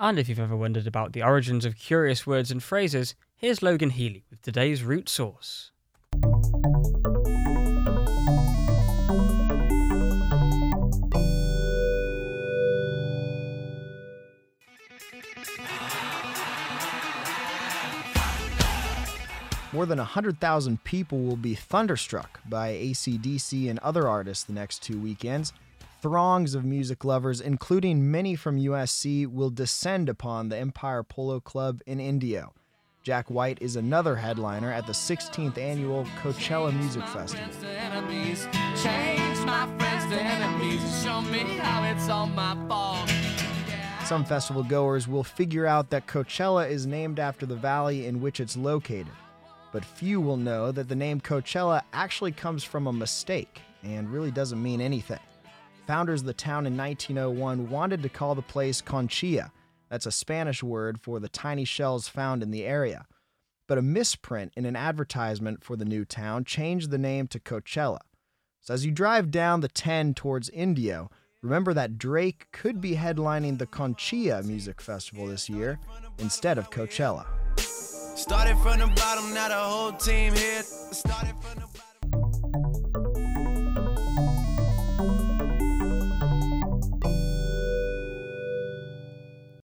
And if you've ever wondered about the origins of curious words and phrases, here's Logan Healy with today's root source. More than 100,000 people will be thunderstruck by AC/DC and other artists the next 2 weekends. Throngs of music lovers, including many from USC, will descend upon the Empire Polo Club in Indio. Jack White is another headliner at the 16th annual Coachella Music Festival. Some festival goers will figure out that Coachella is named after the valley in which it's located. But few will know that the name Coachella actually comes from a mistake and really doesn't mean anything. Founders of the town in 1901 wanted to call the place Conchilla. That's a Spanish word for the tiny shells found in the area. But a misprint in an advertisement for the new town changed the name to Coachella. So as you drive down the 10 towards Indio, remember that Drake could be headlining the Conchilla Music Festival this year instead of Coachella. Started from the bottom, now the whole team here.